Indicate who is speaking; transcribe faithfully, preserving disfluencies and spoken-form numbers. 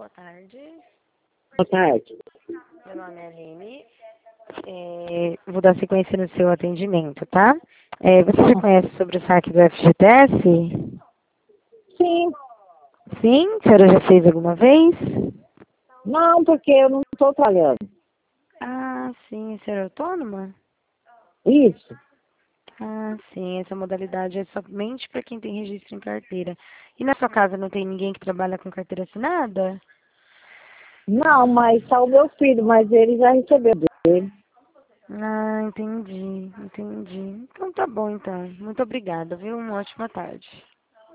Speaker 1: boa tarde.
Speaker 2: Boa tarde.
Speaker 1: Meu nome é Aline. É, vou dar sequência no seu atendimento, tá? É, você já conhece sobre o saque do F G T S?
Speaker 2: Sim.
Speaker 1: Sim? A senhora já fez alguma vez?
Speaker 2: Não, porque eu não estou trabalhando.
Speaker 1: Ah, sim. A senhora é autônoma?
Speaker 2: Isso.
Speaker 1: Ah, sim. Essa modalidade é somente para quem tem registro em carteira. E na sua casa não tem ninguém que trabalha com carteira assinada?
Speaker 2: Não, mas está o meu filho, mas ele já recebeu dele.
Speaker 1: Ah, entendi, entendi. Então tá bom, então. Muito obrigada, viu? Uma ótima tarde.